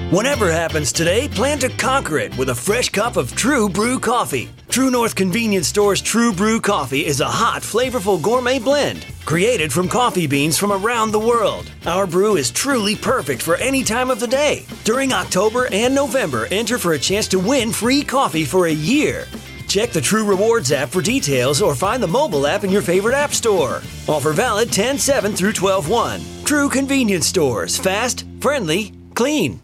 Whatever happens today, plan to conquer it with a fresh cup of True Brew coffee. True North Convenience Store's True Brew coffee is a hot, flavorful gourmet blend created from coffee beans from around the world. Our brew is truly perfect for any time of the day. During October and November, enter for a chance to win free coffee for a year. Check the True Rewards app for details or find the mobile app in your favorite app store. Offer valid 10/7 through 12/1. True Convenience Stores. Fast, friendly, clean.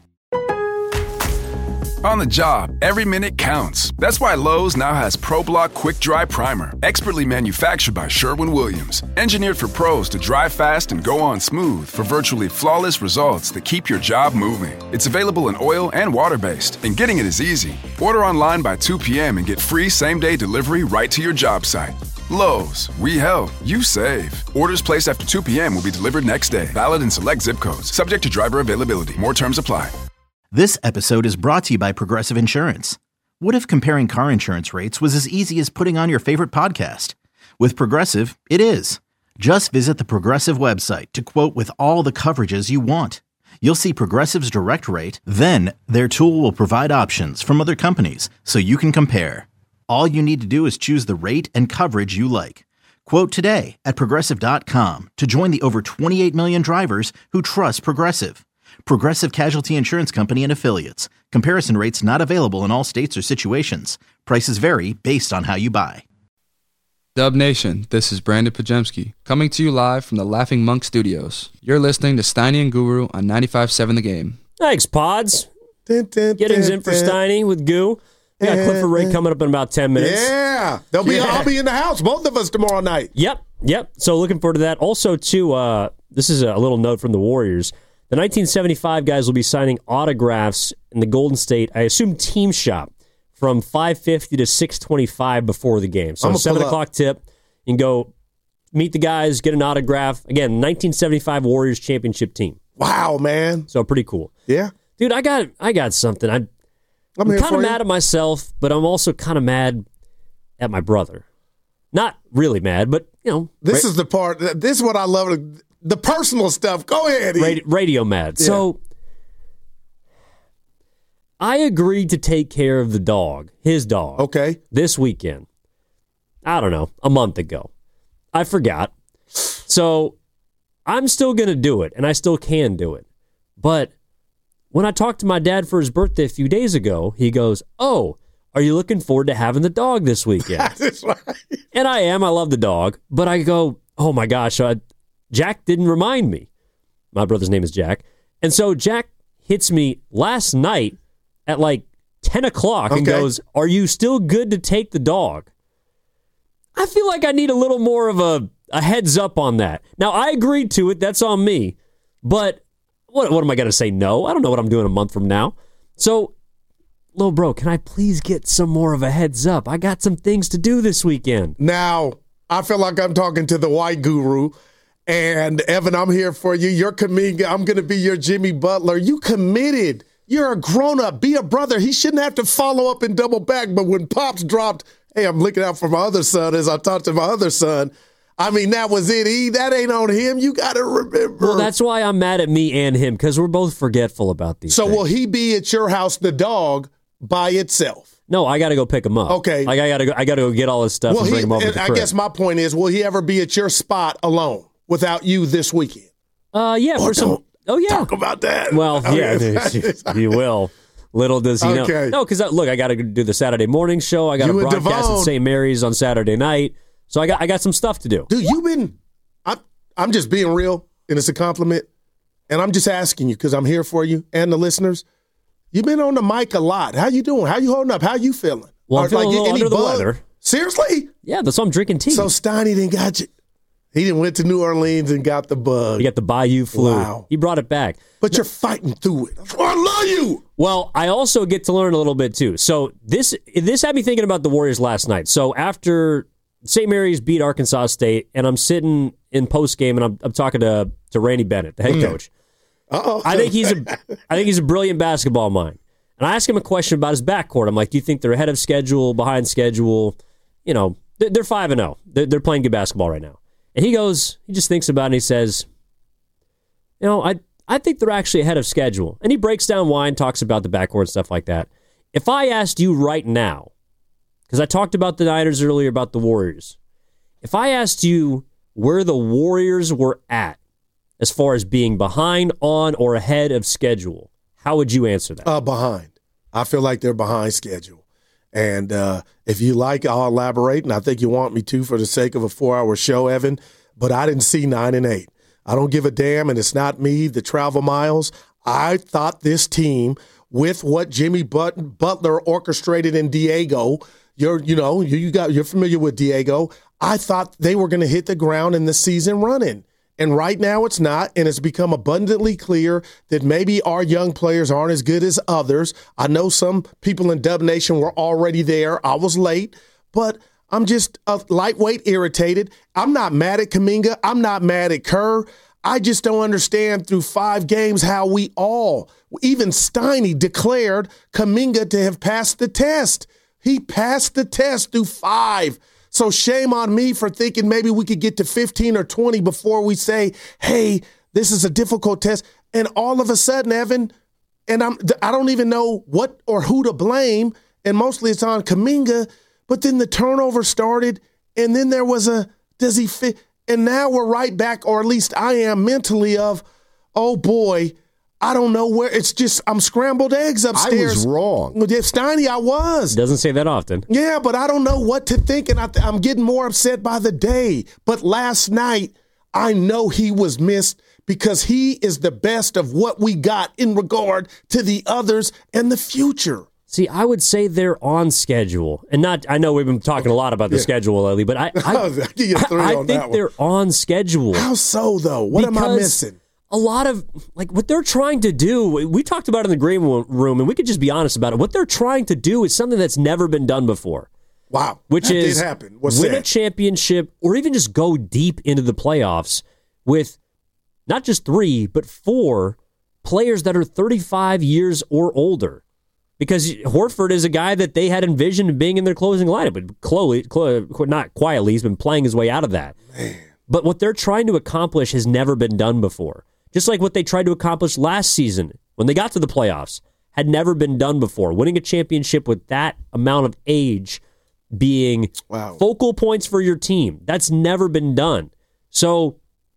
On the job, every minute counts. That's why Lowe's now has ProBlock Quick Dry Primer, expertly manufactured by Sherwin-Williams. Engineered for pros to dry fast and go on smooth for virtually flawless results that keep your job moving. It's available in oil and water-based, and getting it is easy. Order online by 2 p.m. and get free same-day delivery right to your job site. Lowe's, we help, you save. Orders placed after 2 p.m. will be delivered next day. Valid in select zip codes. Subject to driver availability. More terms apply. This episode is brought to you by Progressive Insurance. What if comparing car insurance rates was as easy as putting on your favorite podcast? With Progressive, it is. Just visit the Progressive website to quote with all the coverages you want. You'll see Progressive's direct rate, then their tool will provide options from other companies so you can compare. All you need to do is choose the rate and coverage you like. Quote today at Progressive.com to join the over 28 million drivers who trust Progressive. Progressive Casualty Insurance Company and Affiliates. Comparison rates not available in all states or situations. Prices vary based on how you buy. Dub Nation, this is Brandon Pajemski, coming to you live from the Laughing Monk Studios. You're listening to Steiny and Guru on 95.7 The Game. Thanks, Pods. Gettings in for Steiny with Goo. We got Clifford Ray coming up in about 10 minutes. Yeah. I'll be in the house, both of us, tomorrow night. Yep. So looking forward to that. Also, too, this is a little note from the Warriors. The 1975 guys will be signing autographs in the Golden State, I assume, team shop from 5:50 to 6:25 before the game. So 7 o'clock tip, you can go meet the guys, get an autograph. Again, 1975 Warriors championship team. Wow, man. So pretty cool. Yeah. Dude, I got something. I'm kind of mad at myself, but I'm also kind of mad at my brother. Not really mad, but, you know. This is the part. This is what I love. The personal stuff. Go ahead. Radio mad. Yeah. So I agreed to take care of the dog, his dog. Okay. This weekend. I don't know, a month ago. I forgot. So I'm still going to do it, and I still can do it. But when I talked to my dad for his birthday a few days ago, he goes, "Oh, are you looking forward to having the dog this weekend?" That's right. And I am. I love the dog. But I go, "Oh, my gosh, Jack didn't remind me." My brother's name is Jack. And so Jack hits me last night at like 10 o'clock and goes, "Are you still good to take the dog?" I feel like I need a little more of a heads up on that. Now, I agreed to it. That's on me. But what am I going to say no? I don't know what I'm doing a month from now. So, little bro, can I please get some more of a heads up? I got some things to do this weekend. Now, I feel like I'm talking to the white guru. And, Evan, I'm here for you. You're comedian. I'm going to be your Jimmy Butler. You committed. You're a grown-up. Be a brother. He shouldn't have to follow up and double back. But when Pops dropped, "Hey, I'm looking out for my other son," as I talked to my other son, I mean, that was it. That ain't on him. You got to remember. Well, that's why I'm mad at me and him, because we're both forgetful about these things. Will he be at your house, the dog, by itself? No, I got to go pick him up. Okay. Like, I got to go get all his stuff and bring him over to the crib. I guess my point is, will he ever be at your spot alone without you this weekend? Yeah. Oh, yeah. Talk about that. Well, yeah, he will. Little does he know. No, because, look, I got to do the Saturday morning show. I got to broadcast at St. Mary's on Saturday night. So I got some stuff to do. Dude, I'm just being real, and it's a compliment. And I'm just asking you, because I'm here for you and the listeners. You've been on the mic a lot. How you doing? How you holding up? How you feeling? Well, I'm feeling a little under the weather. Seriously? Yeah, that's why I'm drinking tea. So Steiny didn't got you. He didn't went to New Orleans and got the bug. He got the Bayou flu. Wow. He brought it back. But you're fighting through it. That's why I love you. Well, I also get to learn a little bit, too. So this had me thinking about the Warriors last night. So after St. Mary's beat Arkansas State, and I'm sitting in postgame, and I'm talking to Randy Bennett, the head coach. Uh-oh. I think he's a brilliant basketball mind. And I asked him a question about his backcourt. I'm like, do you think they're ahead of schedule, behind schedule? You know, they're 5-0. They're playing good basketball right now. And he just thinks about it and he says, you know, I think they're actually ahead of schedule. And he breaks down why and talks about the backcourt and stuff like that. If I asked you right now, because I talked about the Niners earlier about the Warriors, if I asked you where the Warriors were at as far as being behind, on, or ahead of schedule, how would you answer that? Behind. I feel like they're behind schedule. And if you like, I'll elaborate, and I think you want me to for the sake of a 4-hour show, Evan, but I didn't see 9 and 8. I don't give a damn, and it's not me, the travel miles. I thought this team, with what Jimmy Butler orchestrated in Diego, you're familiar with Diego. I thought they were going to hit the ground in the season running. And right now it's not, and it's become abundantly clear that maybe our young players aren't as good as others. I know some people in Dub Nation were already there. I was late, but I'm just lightweight irritated. I'm not mad at Kuminga. I'm not mad at Kerr. I just don't understand through 5 games how we all, even Steiny, declared Kuminga to have passed the test. He passed the test through 5. So shame on me for thinking maybe we could get to 15 or 20 before we say, hey, this is a difficult test. And all of a sudden, Evan, and I don't even know what or who to blame, and mostly it's on Kuminga, but then the turnover started, and then there was does he fit? And now we're right back, or at least I am mentally of, oh boy, I don't know where. It's just, I'm scrambled eggs upstairs. I was wrong. Steiny, I was. Doesn't say that often. Yeah, but I don't know what to think, and I'm getting more upset by the day. But last night, I know he was missed because he is the best of what we got in regard to the others and the future. See, I would say they're on schedule. And I know we've been talking a lot about the schedule lately, but I think they're on schedule. How so, though? What am I missing? A lot of, what they're trying to do, we talked about it in the green room, and we could just be honest about it. What they're trying to do is something that's never been done before. Which that is did happen. Win a championship or even just go deep into the playoffs with not just 3, but 4 players that are 35 years or older. Because Horford is a guy that they had envisioned being in their closing lineup. But Chloe, not quietly, he's been playing his way out of that. Man. But what they're trying to accomplish has never been done before. Just like what they tried to accomplish last season when they got to the playoffs had never been done before. Winning a championship with that amount of age being focal points for your team, that's never been done. So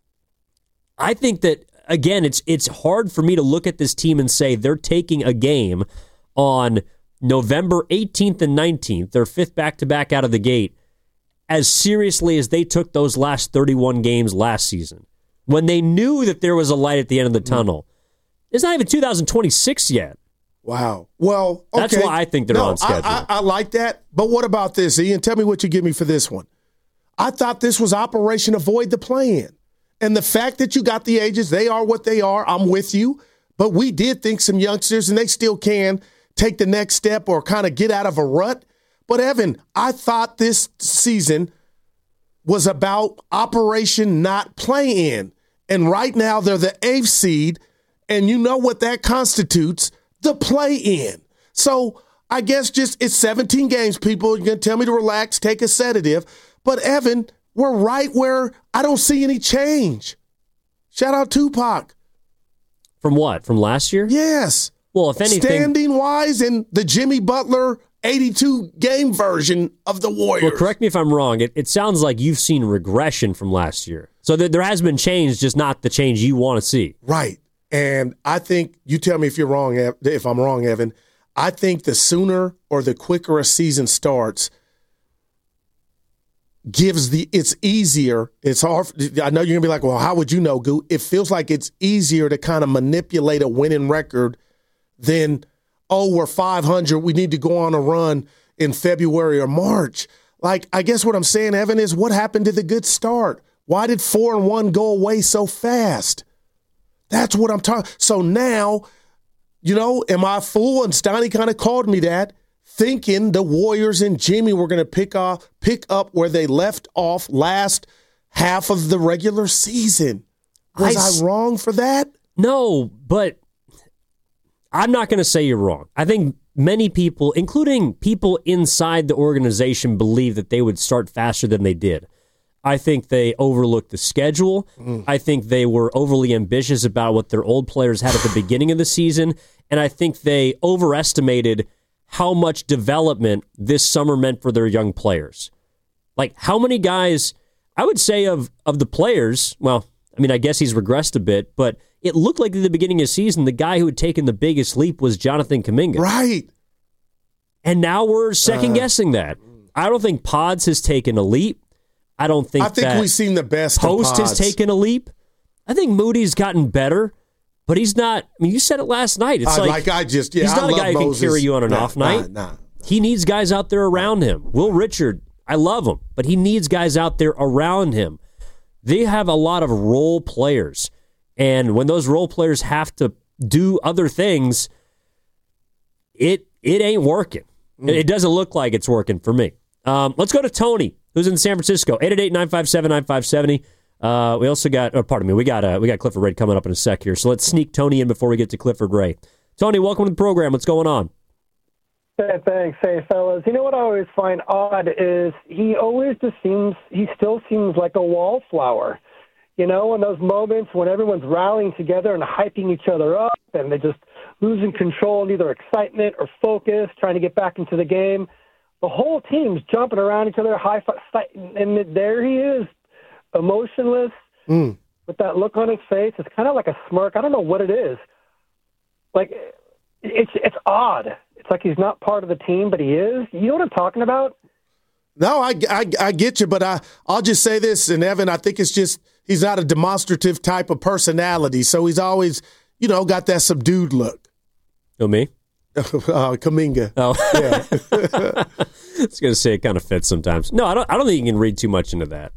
I think that, again, it's hard for me to look at this team and say they're taking a game on November 18th and 19th, their 5th back-to-back out of the gate, as seriously as they took those last 31 games last season, when they knew that there was a light at the end of the tunnel. It's not even 2026 yet. Wow. Well, okay. That's why I think they're on schedule. I like that. But what about this, Ian? Tell me what you give me for this one. I thought this was Operation Avoid the Play-In. And the fact that you got the ages, they are what they are. I'm with you. But we did think some youngsters, and they still can take the next step or kind of get out of a rut. But, Evan, I thought this season was about Operation Not Play-In. And right now they're the 8th seed, and you know what that constitutes, the play-in. So I guess just it's 17 games, people. You're going to tell me to relax, take a sedative. But, Evan, we're right where I don't see any change. Shout out Tupac. From what? From last year? Yes. Well, if anything, standing-wise in the Jimmy Butler 82-game version of the Warriors. Well, correct me if I'm wrong. It sounds like you've seen regression from last year. So there has been change, just not the change you want to see. Right. And I think, you tell me if you're wrong, if I'm wrong, Evan, I think the sooner or the quicker a season starts it's easier. It's hard. I know you're going to be like, well, how would you know, Goo? It feels like it's easier to kind of manipulate a winning record than, oh, we're 500, we need to go on a run in February or March. Like, I guess what I'm saying, Evan, is what happened to the good start? Why did 4-1 go away so fast? That's what I'm talking. So now, am I a fool? And Steiny kind of called me that, thinking the Warriors and Jimmy were going to pick up where they left off last half of the regular season. Was I wrong for that? No, but I'm not going to say you're wrong. I think many people, including people inside the organization, believe that they would start faster than they did. I think they overlooked the schedule. I think they were overly ambitious about what their old players had at the beginning of the season. And I think they overestimated how much development this summer meant for their young players. Like, how many guys, I would say of the players, well, I mean, I guess he's regressed a bit, but it looked like at the beginning of the season, the guy who had taken the biggest leap was Jonathan Kuminga. Right. And now we're second-guessing that. I don't think Pods has taken a leap. I think that we've seen the best Post of has taken a leap. I think Moody's gotten better, but he's not. I mean, you said it last night. It's he's not a guy who can carry you on an off night. He needs guys out there around him. Will Richard, I love him, but he needs guys out there around him. They have a lot of role players, and when those role players have to do other things, it ain't working. It doesn't look like it's working for me. Let's go to Tony, who's in San Francisco. 888-957-9570. We also got, we got Clifford Ray coming up in a sec here. So let's sneak Tony in before we get to Clifford Ray. Tony, welcome to the program. What's going on? Hey, thanks. Hey, fellas. You know what I always find odd is he still seems like a wallflower. You know, in those moments when everyone's rallying together and hyping each other up and they're just losing control in either excitement or focus, trying to get back into the game. The whole team's jumping around each other, and there he is, emotionless, with that look on his face. It's kind of like a smirk. I don't know what it is. Like, it's odd. It's like he's not part of the team, but he is. You know what I'm talking about? No, I get you, but I'll just say this, and Evan, I think it's just he's not a demonstrative type of personality, so he's always, got that subdued look. Oh, me? Kuminga. Oh, yeah. I was going to say it kind of fits sometimes. No, I don't think you can read too much into that.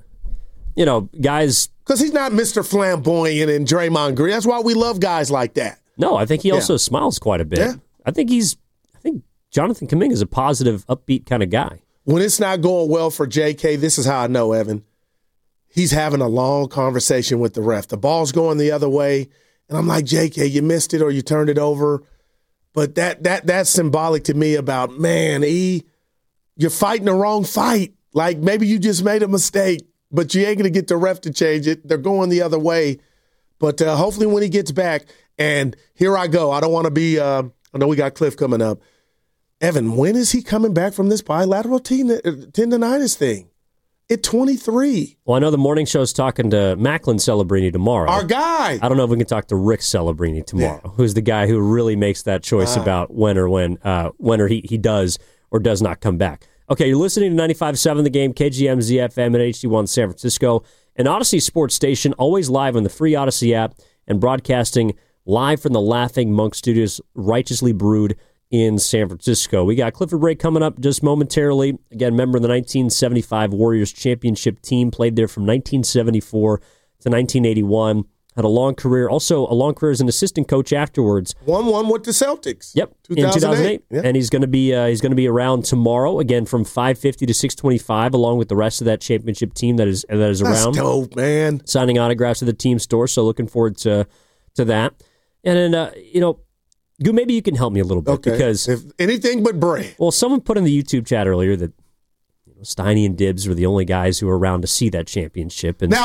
Guys, because he's not Mr. Flamboyant and Draymond Green. That's why we love guys like that. No, I think he also smiles quite a bit. Yeah. I think Jonathan Kuminga is a positive, upbeat kind of guy. When it's not going well for JK, this is how I know, Evan. He's having a long conversation with the ref. The ball's going the other way, and I'm like, JK, you missed it or you turned it over. But that's symbolic to me about, man, you're fighting the wrong fight. Like, maybe you just made a mistake, but you ain't going to get the ref to change it. They're going the other way. But hopefully when he gets back, and here I go. I don't want to be I know we got Cliff coming up. Evan, when is he coming back from this bilateral tendonitis thing? At 23. Well, I know the morning show's talking to Macklin Celebrini tomorrow. Our guy. I don't know if we can talk to Rick Celebrini tomorrow, who's the guy who really makes that choice about when or he does or does not come back. Okay, you're listening to 95.7 The Game, KGM ZFM and HD1 San Francisco, an Odyssey sports station, always live on the free Odyssey app and broadcasting live from the Laughing Monk Studios, righteously brewed in San Francisco. We got Clifford Ray coming up just momentarily. Again, member of the 1975 Warriors championship team, played there from 1974 to 1981. Had a long career, also a long career as an assistant coach afterwards. Won with the Celtics. Yep, 2008. Yep. And he's going to be around tomorrow again from 5:50 to 6:25, along with the rest of that championship team that is around. That's dope, man. Signing autographs at the team store. So looking forward to that. And then Goo, maybe you can help me a little bit because if anything but Bray. Well, someone put in the YouTube chat earlier that Steiny and Dibbs were the only guys who were around to see that championship. And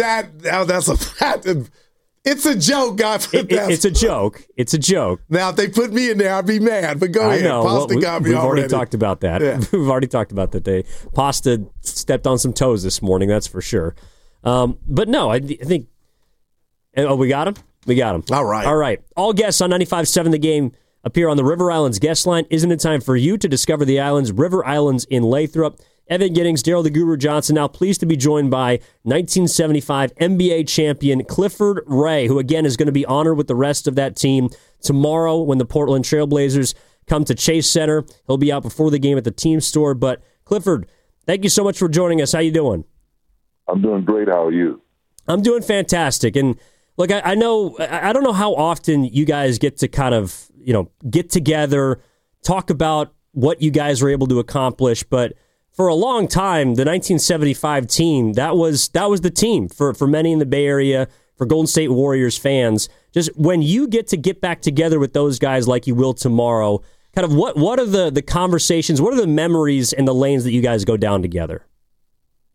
it's a joke, guys. It's a joke. It's a joke. Now, if they put me in there, I'd be mad. But go ahead. Pasta got me we've already. Already talked about that. Yeah. We've already talked about that. Pasta stepped on some toes this morning. That's for sure. But no, I think. Oh, we got him. We got him. All right. All right. All guests on 95.7 The Game appear on the River Islands guest line. Isn't it time for you to discover the islands? River Islands in Lathrop. Evan Giddings, Daryl the Guru Johnson, now pleased to be joined by 1975 NBA champion Clifford Ray, who again is going to be honored with the rest of that team tomorrow when the Portland Trailblazers come to Chase Center. He'll be out before the game at the team store. But Clifford, thank you so much for joining us. How you doing? I'm doing great. How are you? I'm doing fantastic. And look, I know I don't know how often you guys get to kind of, get together, talk about what you guys were able to accomplish, but for a long time, the 1975 team, that was the team for many in the Bay Area, for Golden State Warriors fans. Just when you get back together with those guys like you will tomorrow, kind of what are the conversations, what are the memories and the lanes that you guys go down together?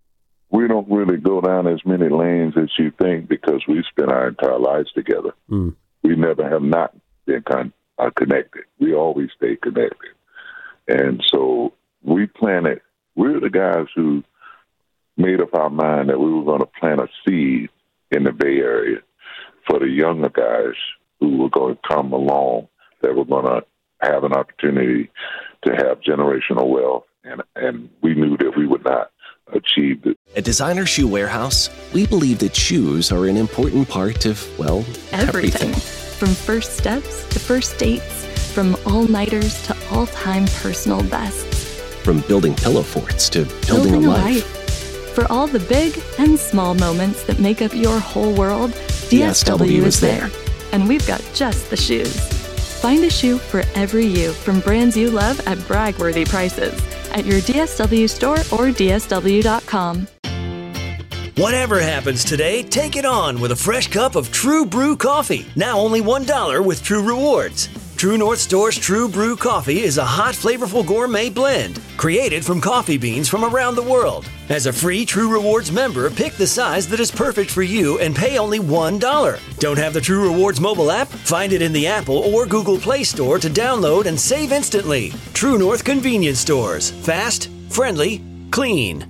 we don't really go down as many lanes as you think because we spent our entire lives together. We never have not been connected. We always stay connected. And so we're the guys who made up our mind that we were going to plant a seed in the Bay Area for the younger guys who were going to come along, that were going to have an opportunity to have generational wealth. And we knew that we would not achieve it. At Designer Shoe Warehouse, we believe that shoes are an important part of, well, everything. From first steps to first dates, from all-nighters to all-time personal bests. From building pillow forts to building a life. For all the big and small moments that make up your whole world, DSW is there. And we've got just the shoes. Find a shoe for every you from brands you love at brag-worthy prices at your DSW store or DSW.com. Whatever happens today, take it on with a fresh cup of True Brew coffee. Now only $1 with True Rewards. True North Store's True Brew Coffee is a hot, flavorful gourmet blend created from coffee beans from around the world. As a free True Rewards member, pick the size that is perfect for you and pay only $1. Don't have the True Rewards mobile app? Find it in the Apple or Google Play Store to download and save instantly. True North Convenience Stores. Fast, friendly, clean.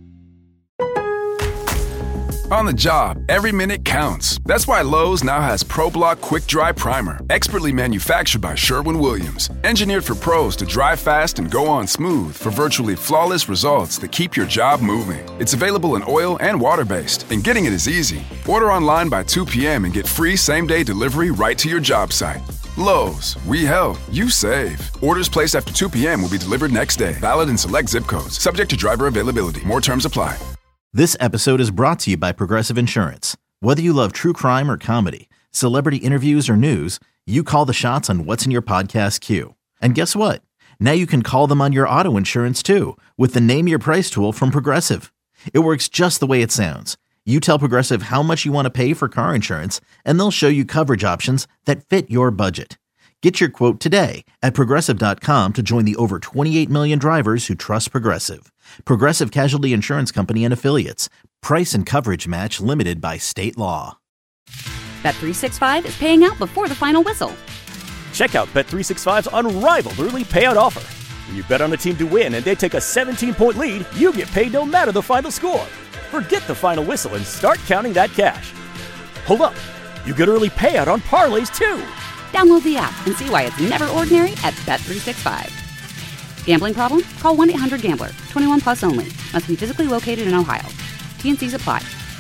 On the job, every minute counts. That's why Lowe's now has ProBlock Quick Dry Primer, expertly manufactured by Sherwin-Williams. Engineered for pros to dry fast and go on smooth for virtually flawless results that keep your job moving. It's available in oil and water-based, and getting it is easy. Order online by 2 p.m. and get free same-day delivery right to your job site. Lowe's, we help, you save. Orders placed after 2 p.m. will be delivered next day. Valid in select zip codes. Subject to driver availability. More terms apply. This episode is brought to you by Progressive Insurance. Whether you love true crime or comedy, celebrity interviews or news, you call the shots on what's in your podcast queue. And guess what? Now you can call them on your auto insurance too with the Name Your Price tool from Progressive. It works just the way it sounds. You tell Progressive how much you want to pay for car insurance, and they'll show you coverage options that fit your budget. Get your quote today at Progressive.com to join the over 28 million drivers who trust Progressive. Progressive Casualty Insurance Company and Affiliates. Price and coverage match limited by state law. Bet365 is paying out before the final whistle. Check out Bet365's unrivaled early payout offer. When you bet on a team to win and they take a 17-point lead, you get paid no matter the final score. Forget the final whistle and start counting that cash. Hold up. You get early payout on parlays, too. Download the app and see why it's never ordinary at Bet365. Gambling problem? Call 1-800-GAMBLER. 21 plus only. Must be physically located in Ohio. T&Cs apply.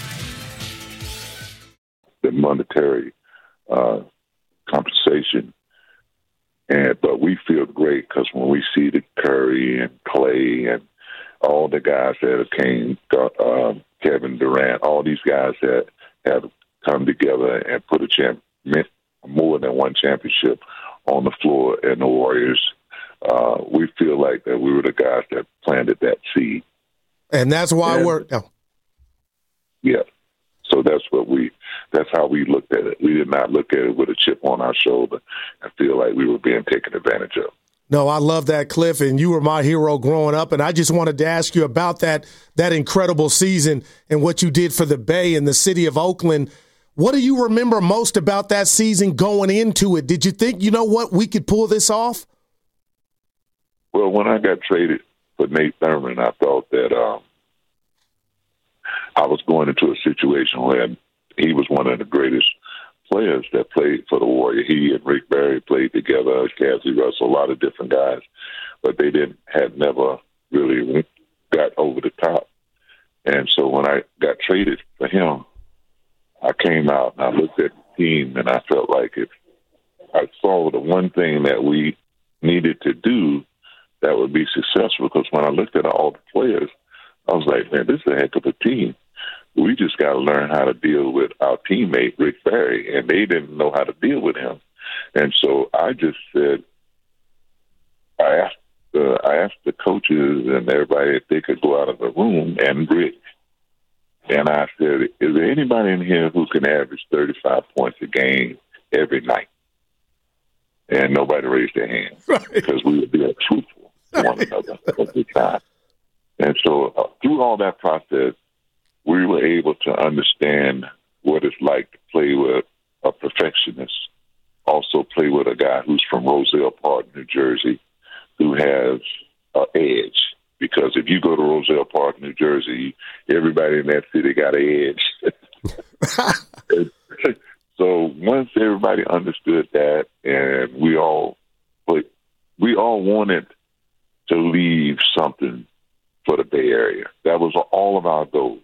The monetary compensation, but we feel great because when we see the Curry and Clay and all the guys that came, Kevin Durant, all these guys that have come together and put more than one championship on the floor in the Warriors. We feel like that we were the guys that planted that seed. And that's why Yeah. So that's how we looked at it. We did not look at it with a chip on our shoulder and feel like we were being taken advantage of. No, I love that, Cliff, and you were my hero growing up. And I just wanted to ask you about that incredible season and what you did for the Bay and the city of Oakland. What do you remember most about that season going into it? Did you think, you know what, we could pull this off? Well, when I got traded for Nate Thurman, I thought that I was going into a situation where he was one of the greatest players that played for the Warriors. He and Rick Barry played together, Cassie Russell, a lot of different guys, but they had never really got over the top. And so when I got traded for him, I came out and I looked at the team and I felt like if I saw the one thing that we needed to do that would be successful, because when I looked at all the players, I was like, man, this is a heck of a team. We just got to learn how to deal with our teammate, Rick Barry, and they didn't know how to deal with him. And so I just said, I asked the coaches and everybody if they could go out of the room, and Rick. And I said, is there anybody in here who can average 35 points a game every night? And nobody raised their hand because we were being truthful to one another at the time. And so through all that process, we were able to understand what it's like to play with a perfectionist. Also play with a guy who's from Roselle Park, New Jersey, who has an edge. Because if you go to Roselle Park, New Jersey, everybody in that city got an edge. So once everybody understood that, and we all wanted to leave something for the Bay Area. That was all of our goals.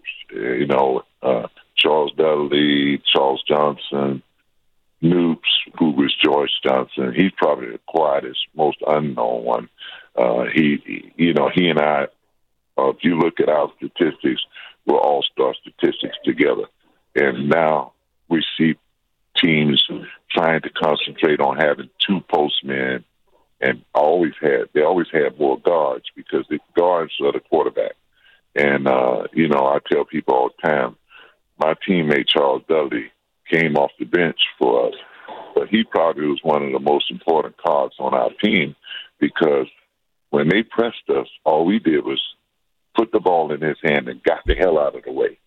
Charles Dudley, Charles Johnson, Noops, who was George Johnson. He's probably the quietest, most unknown one. He and I, if you look at our statistics, we're all-star statistics together. And now we see teams trying to concentrate on having two postmen, and they always had more guards because the guards are the quarterback. And, I tell people all the time, my teammate Charles Dudley came off the bench for us, but he probably was one of the most important cards on our team because when they pressed us, all we did was put the ball in his hand and got the hell out of the way.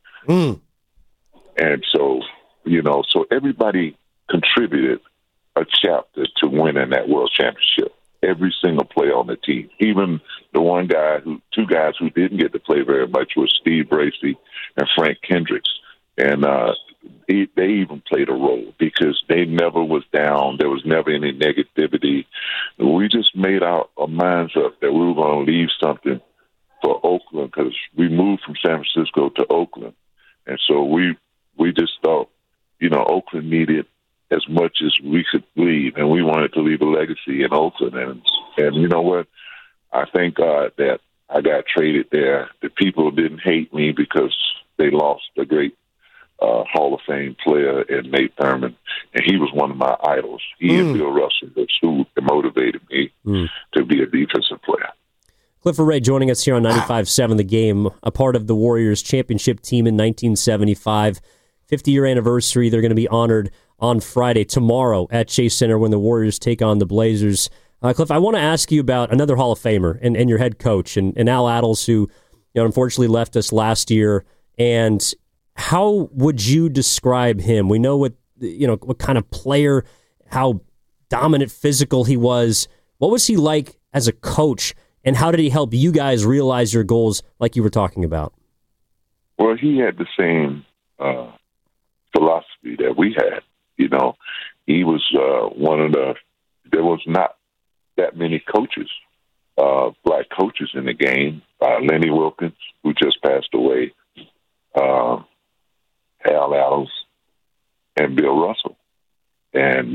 And so, so everybody contributed a chapter to winning that world championship. Every single player on the team, even the two guys who didn't get to play very much was Steve Bracey and Frank Kendricks. And they even played a role because they never was down. There was never any negativity. We just made our minds up that we were going to leave something for Oakland because we moved from San Francisco to Oakland. And so we just thought, Oakland needed as much as we could leave, and we wanted to leave a legacy in Oakland. And you know what? I thank God that I got traded there. The people didn't hate me because they lost a great Hall of Fame player in Nate Thurman, and he was one of my idols. He and Bill Russell was who motivated me to be a defensive player. Clifford Ray joining us here on 95.7 The Game, a part of the Warriors championship team in 1975. 50-year anniversary. They're going to be honored on Friday, tomorrow, at Chase Center when the Warriors take on the Blazers. Cliff, I want to ask you about another Hall of Famer and your head coach, and Al Attles, who unfortunately left us last year. And how would you describe him? We know what kind of player, how dominant physical he was. What was he like as a coach, and how did he help you guys realize your goals like you were talking about? Well, he had the same philosophy that we had. He was there was not that many coaches, black coaches in the game. Lenny Wilkins, who just passed away, Al Attles, and Bill Russell. And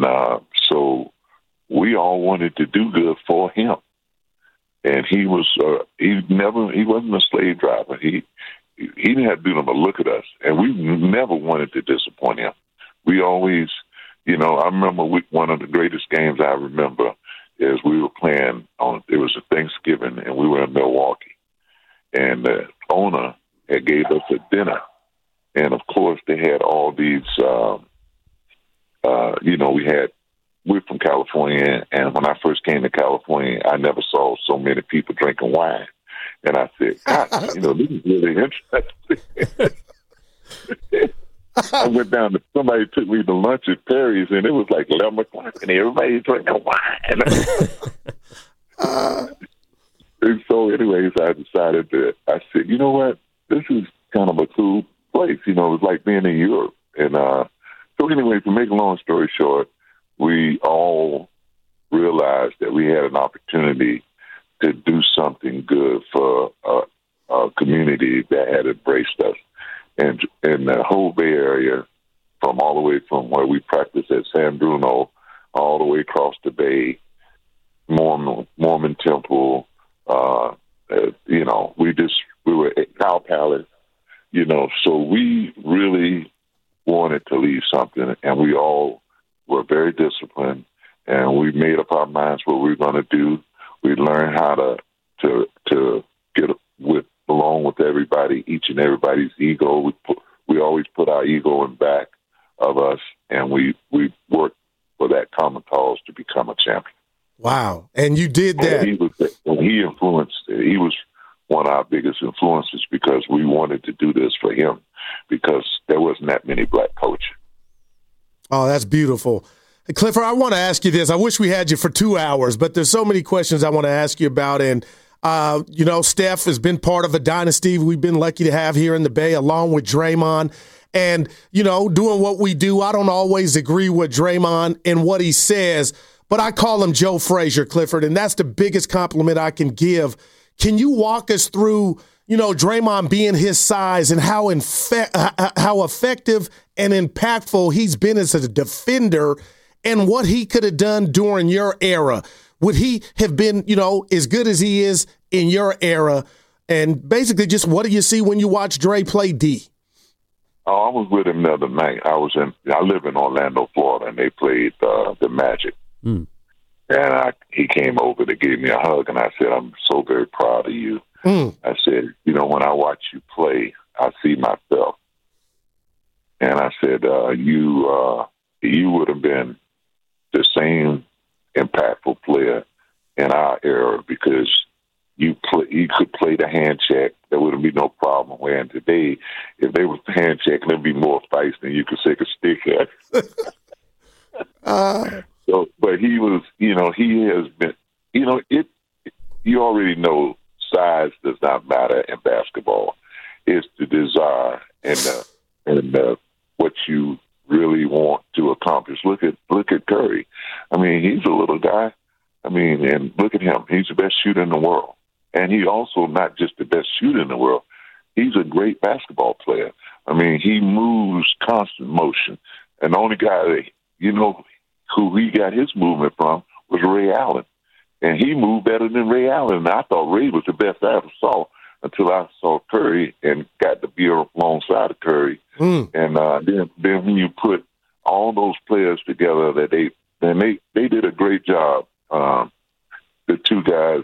so we all wanted to do good for him. And he wasn't a slave driver. He didn't have to do nothing but look at us, and we never wanted to disappoint him. We always, I remember one of the greatest games I remember is we were playing it was a Thanksgiving, and we were in Milwaukee, and the owner had gave us a dinner, and of course they had all these, we're from California, and when I first came to California, I never saw so many people drinking wine. And I said, God, this is really interesting. I went down to, somebody took me to lunch at Perry's, and it was like 11 o'clock, and everybody drinking wine. And so anyways, I said, you know what? This is kind of a cool place. It was like being in Europe. And so anyways, to make a long story short, we all realized that we had an opportunity to do something good for a community that had embraced us. And in the whole Bay Area, from all the way from where we practiced at San Bruno, all the way across the Bay, Mormon Temple, we were at Cow Palace, so we really wanted to leave something, and we all were very disciplined, and we made up our minds what we were going to do. We learned how to get along with everybody, each and everybody's ego. We always put our ego in back of us, and we worked for that common cause to become a champion. Wow. And you did that. And he influenced. He was one of our biggest influences because we wanted to do this for him because there wasn't that many black coaches. Oh, that's beautiful. Hey, Clifford, I want to ask you this. I wish we had you for 2 hours, but there's so many questions I want to ask you about. And, Steph has been part of a dynasty we've been lucky to have here in the Bay along with Draymond. And, doing what we do, I don't always agree with Draymond and what he says, but I call him Joe Frazier, Clifford, and that's the biggest compliment I can give. Can you walk us through, Draymond being his size and how effective and impactful he's been as a defender and what he could have done during your era? Would he have been, as good as he is in your era? And basically just what do you see when you watch Dre play D? Oh, I was with him the other night. I live in Orlando, Florida, and they played the Magic. Mm. And he came over to give me a hug, and I said, I'm so very proud of you. Mm. I said, when I watch you play, I see myself. And I said, you would have been the same impactful player in our era because you could play the hand check. There wouldn't be no problem. Whereas today, if they was hand checking, there'd be more fights than you could take a stick at. So, but he was, he has been, you already know size does not matter in basketball. It's the desire and what you really want to accomplish. Look at Curry. I mean, he's a little guy. I mean, and look at him. He's the best shooter in the world. And he also not just the best shooter in the world. He's a great basketball player. I mean, he moves constant motion. And the only guy that, who he got his movement from was Ray Allen. And he moved better than Ray Allen. And I thought Ray was the best I ever saw until I saw Curry and got to be alongside of Curry. Mm. And then when you put all those players together, they did a great job. The two guys,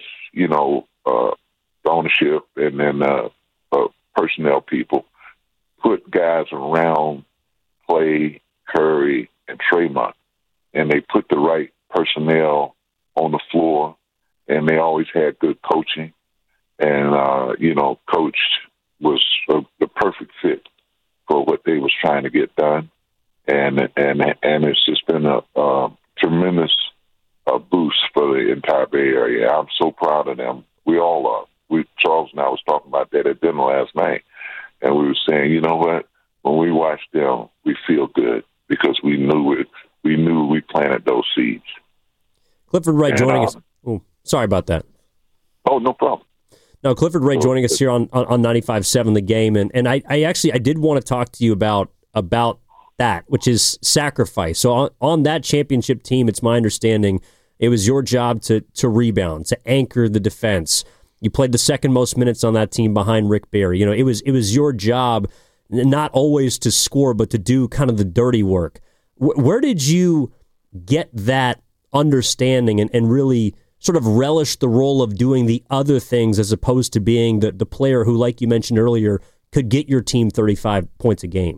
the ownership and then personnel people put guys around Clay, Curry, and Draymond. And they put the right personnel on the floor, and they always had good coaching. And, Coach was the perfect fit for what they was trying to get done. And it's just been a tremendous boost for the entire Bay Area. I'm so proud of them. We all are. Charles and I was talking about that at dinner last night, and we were saying, you know what? When we watch them, we feel good because we knew it. We knew we planted those seeds. Clifford Wright joining us. Oh, sorry about that. Oh, no problem. No, Clifford Wright joining us here on 95.7 The Game, and I did want to talk to you about that, which is sacrifice. So on that championship team, it's my understanding it was your job to rebound, to anchor the defense. You played the second most minutes on that team behind Rick Barry. It was your job not always to score, but to do kind of the dirty work. Where did you get that understanding and really sort of relish the role of doing the other things as opposed to being the player who, like you mentioned earlier, could get your team 35 points a game?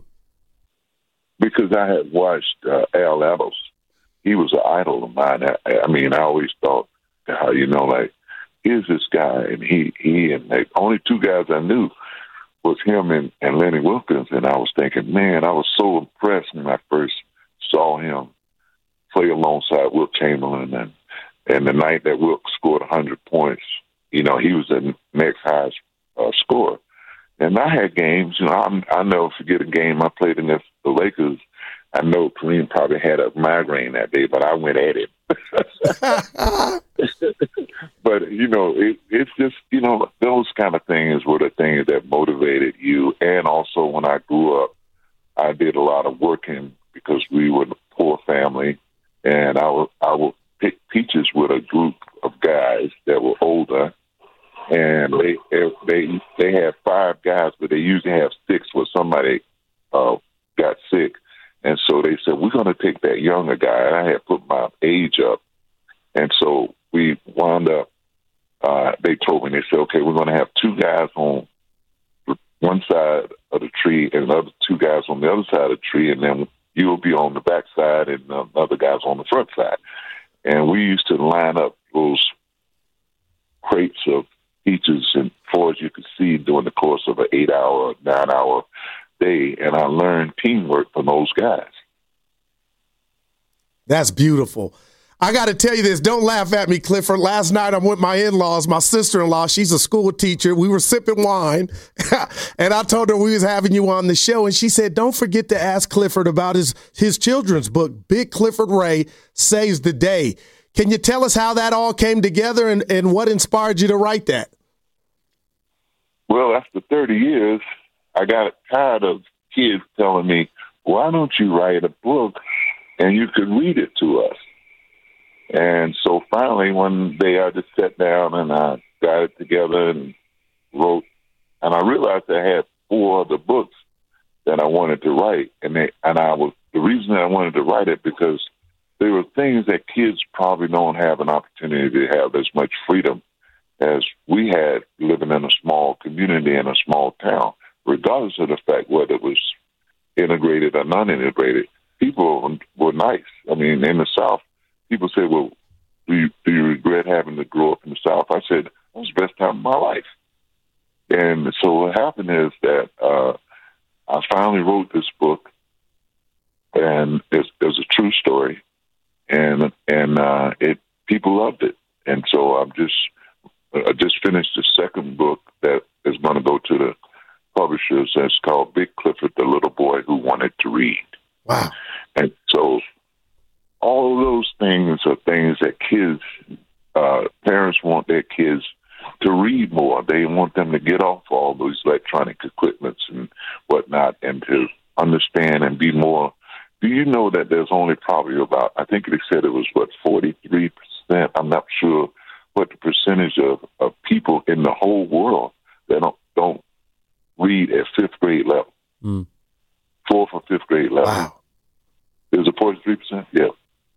Because I had watched Al Ados. He was an idol of mine. I always thought, here's this guy, and he and the only two guys I knew was him and Lenny Wilkins, and I was thinking, man, I was so impressed when I first saw him play alongside Wilt Chamberlain, and the night that Wilt scored 100 points, he was the next highest scorer. And I had games, I'll never forget a game I played against the Lakers. I know Kareem probably had a migraine that day, but I went at it. But, it's just, those kind of things were the things that motivated you. And also when I grew up, I did a lot of working because we were a poor family, and I would pick peaches with a group of guys that were older, and they had 5 guys, but they usually have 6 where somebody got sick. And so they said, we're going to take that younger guy. And I had put my age up. And so we wound up, they told me, they said, okay, we're going to have 2 guys on one side of the tree and the other 2 guys on the other side of the tree, and then you'll be on the back side and the other guys on the front side. And we used to line up those crates of peaches and far as you could see during the course of an 8-hour, 9-hour day. And I learned teamwork from those guys. That's beautiful. I got to tell you this. Don't laugh at me, Clifford. Last night I'm with my in-laws, my sister-in-law. She's a school teacher. We were sipping wine, and I told her we was having you on the show, and she said, don't forget to ask Clifford about his children's book, Big Clifford Ray Saves the Day. Can you tell us how that all came together and what inspired you to write that? Well, after 30 years, I got tired of kids telling me, why don't you write a book and you could read it to us? And so finally, one day I just sat down and I got it together and wrote. And I realized I had 4 other books that I wanted to write. The reason I wanted to write it because there were things that kids probably don't have an opportunity to have as much freedom as we had living in a small community in a small town, regardless of the fact whether it was integrated or non-integrated. People were nice. I mean, in the South, people say, well, do you regret having to grow up in the South? I said, it was the best time of my life. And so what happened is that I finally wrote this book, and it's a true story, and people loved it. And so I just finished the second book that is going to go to the publishers. That's called Big Clifford, the Little Boy Who Wanted to Read. Wow. And so all of those things are things that kids, parents want their kids to read more. They want them to get off all those electronic equipments and whatnot and to understand and be more. Do you know that there's only probably about, I think they said it was, 43%? I'm not sure what the percentage of people in the whole world that don't read at 5th grade level. 4th or 5th grade level. Wow. Is it 43%? Yeah.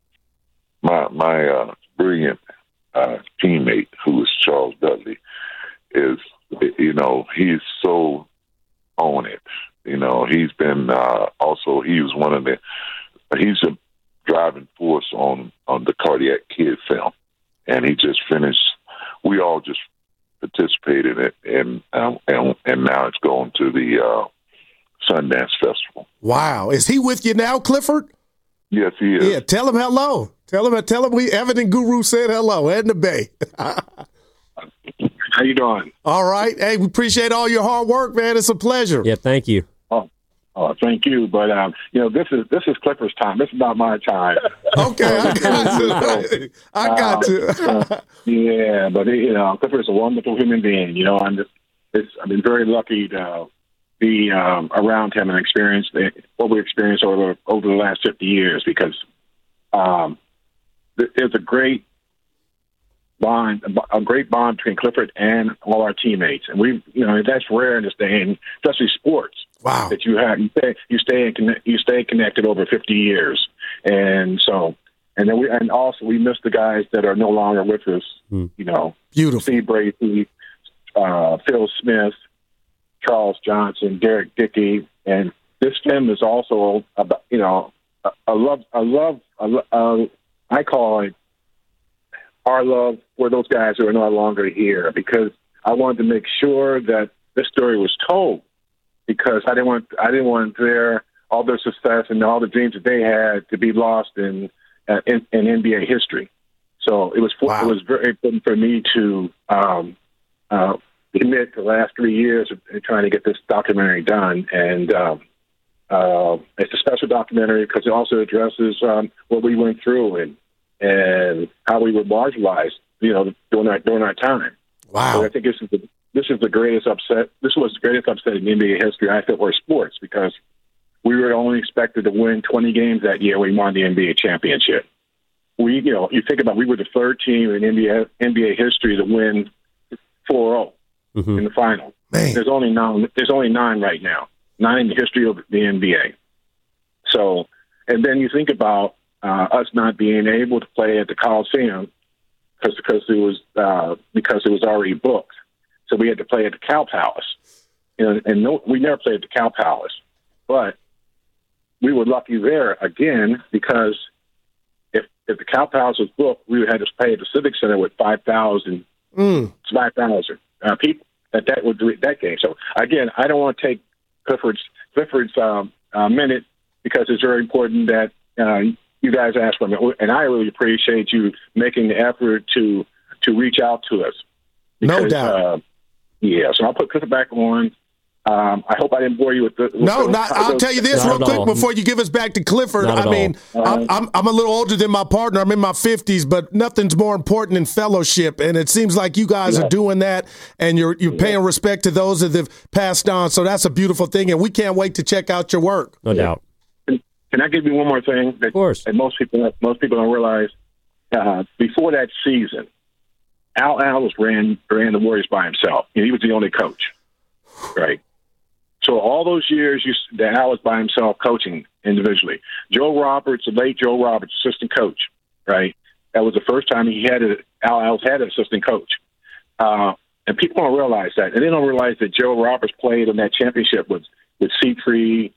My brilliant teammate, who is Charles Dudley, is, he's so on it. He's been he's a driving force on the Cardiac Kid film, and he just finished. We all just participated in it, and now it's going to the Sundance Festival. Wow. Is he with you now, Clifford? Yes, he is. Yeah, tell him hello. Tell him Evan and Guru said hello. Ed in the Bay. How you doing? All right. Hey, we appreciate all your hard work, man. It's a pleasure. Yeah, thank you. Oh, thank you. But this is Clifford's time. This is not my time. Okay, I got you. Yeah, but Clifford's a wonderful human being. I've been very lucky to be around him and experience what we experienced over the last 50 years because there's a great bond between Clifford and all our teammates, and that's rare in this day, and especially sports. Wow, that you stay connected over 50 years, and then we miss the guys that are no longer with us. Beautiful. Steve Brady, Phil Smith, Charles Johnson, Derek Dickey, and this film is also about I call it our love for those guys who are no longer here, because I wanted to make sure that this story was told, because I didn't want all their success and all the dreams that they had to be lost in NBA history. So it was very important for me to commit the last 3 years of trying to get this documentary done, and it's a special documentary because it also addresses what we went through and how we were marginalized, during our time. Wow! So I think this is the greatest upset. This was the greatest upset in NBA history, I think, for sports, because we were only expected to win 20 games that year. We won the NBA championship. You think about, we were the third team in NBA history to win 4-0 in the final. Man. There's only 9 right now. 9 in the history of the NBA. So, and then you think about us not being able to play at the Coliseum because it was already booked. So we had to play at the Cow Palace. We never played at the Cow Palace, but we were lucky there again, because if the Cow Palace was booked, we would have to play at the Civic Center with 5,000 people. that would do it that game. So again, I don't want to take Clifford's minute because it's very important that you guys ask for me, and I really appreciate you making the effort to reach out to us. Because, no doubt. So I'll put Clifford back on. I hope I didn't bore you with the. I'll tell you this real quick before you give us back to Clifford. I'm a little older than my partner. I'm in my 50s, but nothing's more important than fellowship. And it seems like you guys are doing that, and you're paying respect to those that have passed on. So that's a beautiful thing, and we can't wait to check out your work. No doubt. Can I give you one more thing? Of course. And most people don't realize. Before that season, Al Allis ran the Warriors by himself. He was the only coach, right? So all those years that Al was by himself coaching individually. Joe Roberts, the late Joe Roberts, assistant coach, right? That was the first time Al Allis had an assistant coach. And people don't realize that. And they don't realize that Joe Roberts played in that championship with Siegfried,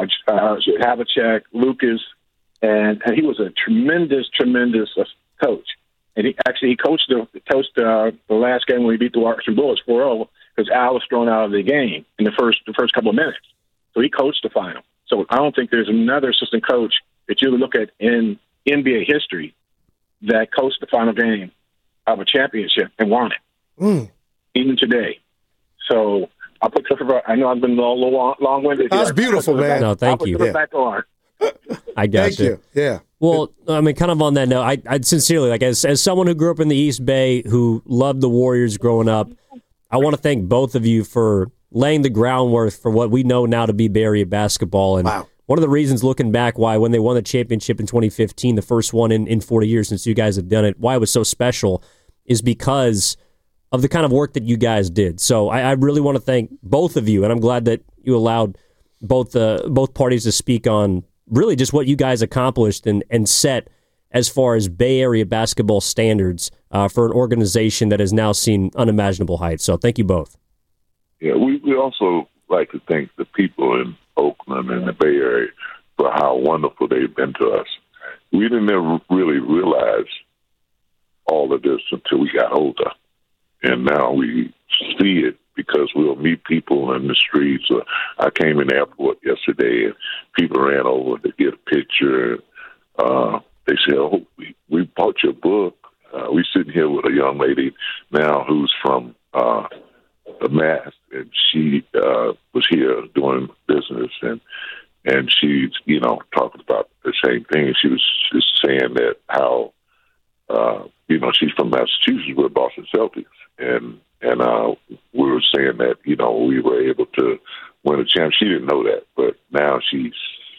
Havlicek, Lucas, and he was a tremendous coach. And he coached the last game when we beat the Washington Bullets 4-0 because Al was thrown out of the game in the first couple of minutes. So he coached the final. So I don't think there's another assistant coach that you would look at in NBA history that coached the final game of a championship and won it, even today. So I'll put Clifford. I know I've been a little long-winded. That's beautiful, man. No, thank you. I'll put back on. I got Thank you. Yeah. Well, I mean, kind of on that note, I'd sincerely, like, as someone who grew up in the East Bay, who loved the Warriors growing up, I want to thank both of you for laying the groundwork for what we know now to be Bay Area basketball. And one of the reasons, looking back, why when they won the championship in 2015, the first one in 40 years since you guys have done it, why it was so special is because of the kind of work that you guys did. So I really want to thank both of you, and I'm glad that you allowed both parties to speak on really just what you guys accomplished and set as far as Bay Area basketball standards for an organization that has now seen unimaginable heights. So thank you both. Yeah, we also like to thank the people in Oakland and the Bay Area for how wonderful they've been to us. We didn't ever really realize all of this until we got older. And now we see it because we'll meet people in the streets. I came in the airport yesterday and people ran over to get a picture. They said, "Oh, we bought your book." We're sitting here with a young lady now who's from the Mass, and she was here doing business, and she's talking about the same thing. She was just saying that how she's from Massachusetts with Boston Celtics, and we were saying that we were able to win a championship. She didn't know that, but now she's